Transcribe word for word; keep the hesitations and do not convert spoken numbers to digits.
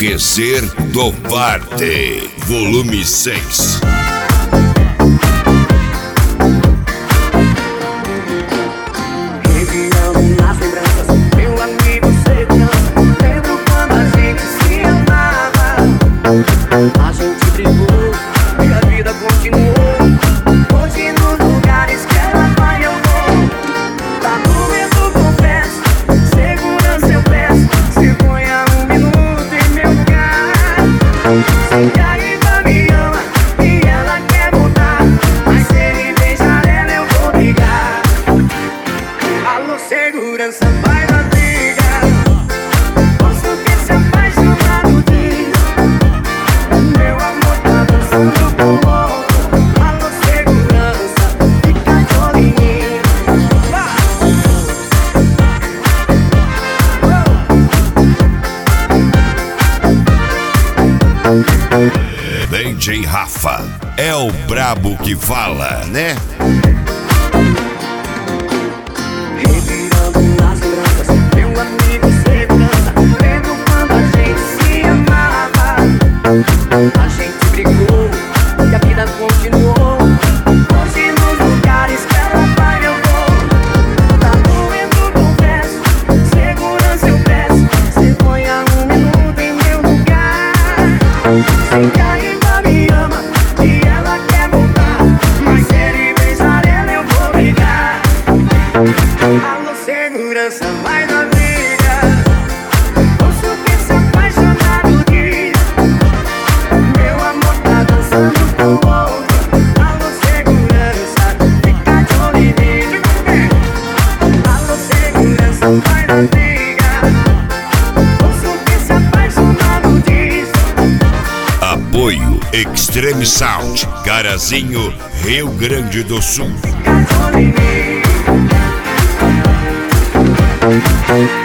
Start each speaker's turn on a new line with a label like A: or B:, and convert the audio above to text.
A: Enlouquecer do Party, volume seis.
B: A gente brigou e a vida continuou. Hoje nos lugares que ela vai eu vou. Tá doendo, confesso, segurança eu peço. Se ponha um minuto em meu lugar. Se ainda me ama e ela quer voltar, mas se ele beijar ela eu vou brigar. Alô, segurança, vai na briga. Posso que se apaixonado diz. Meu amor tá dançando com outro. Alô, segurança, fica de olho em mim.
A: D J Rafa é o brabo que fala, né?
B: Revirando nas lembranças, meu amigo segurança. Lembro quando a gente se amava. A gente brigou e a vida continuou. Hoje nos lugares que ela vai eu vou. Tá doendo, confesso, segurança eu peço. Se ponha um minuto em meu lugar. Sei que ainda me ama e ela quer voltar, mas se ele beijar ela eu vou brigar. Alô, segurança, vai na briga. Posso que se apaixonado diz. Meu amor tá dançando com outro. Alô, segurança, fica de olho em mim. Alô, segurança, vai na briga. Posso que se apaixonado diz.
A: Apoio Extreme Sound, Carazinho, Rio Grande do Sul.
B: Fica de olho em mim.